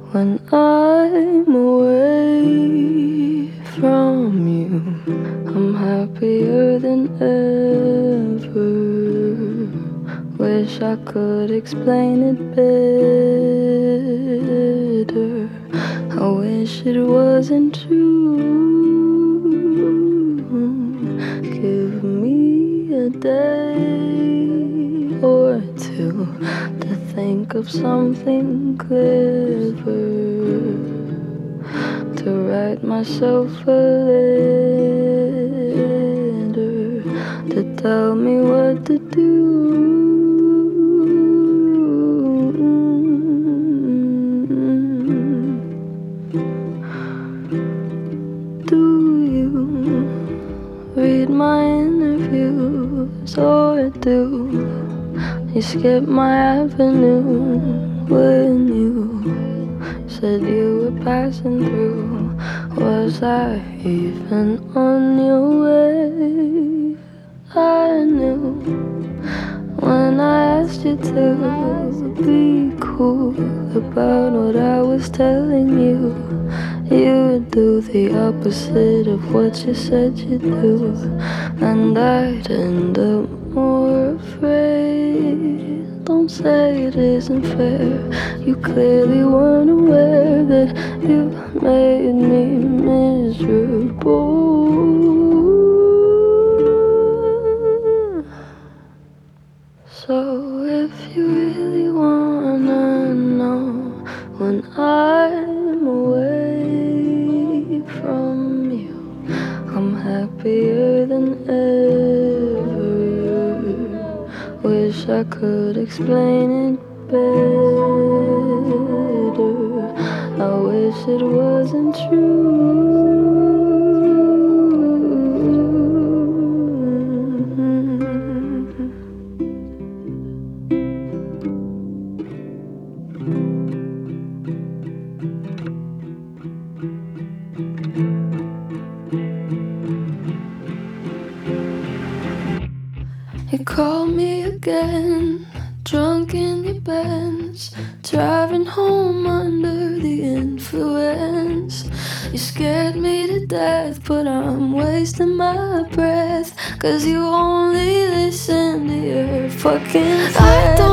when I'm away from you. I'm happier than ever. Wish I could explain it better. I wish it wasn't true. Give me a day or two to think of something clever, to write myself a letter, to tell me what to do. Do you read my interviews, or do you skip my avenue when you said you were passing through? Was I even on your way? I knew when I asked you to be cool about what I was telling you. You would do the opposite of what you said you'd do, and I'd end up more afraid. Don't say it isn't fair. You clearly weren't aware that you made me miserable. So if you really wanna know when I'm away from you, I'm happier than ever. Wish I could explain it better. I wish it wasn't true. You called me again, drunk in your Benz, driving home under the influence. You scared me to death, but I'm wasting my breath, 'cause you only listen to your fucking friends.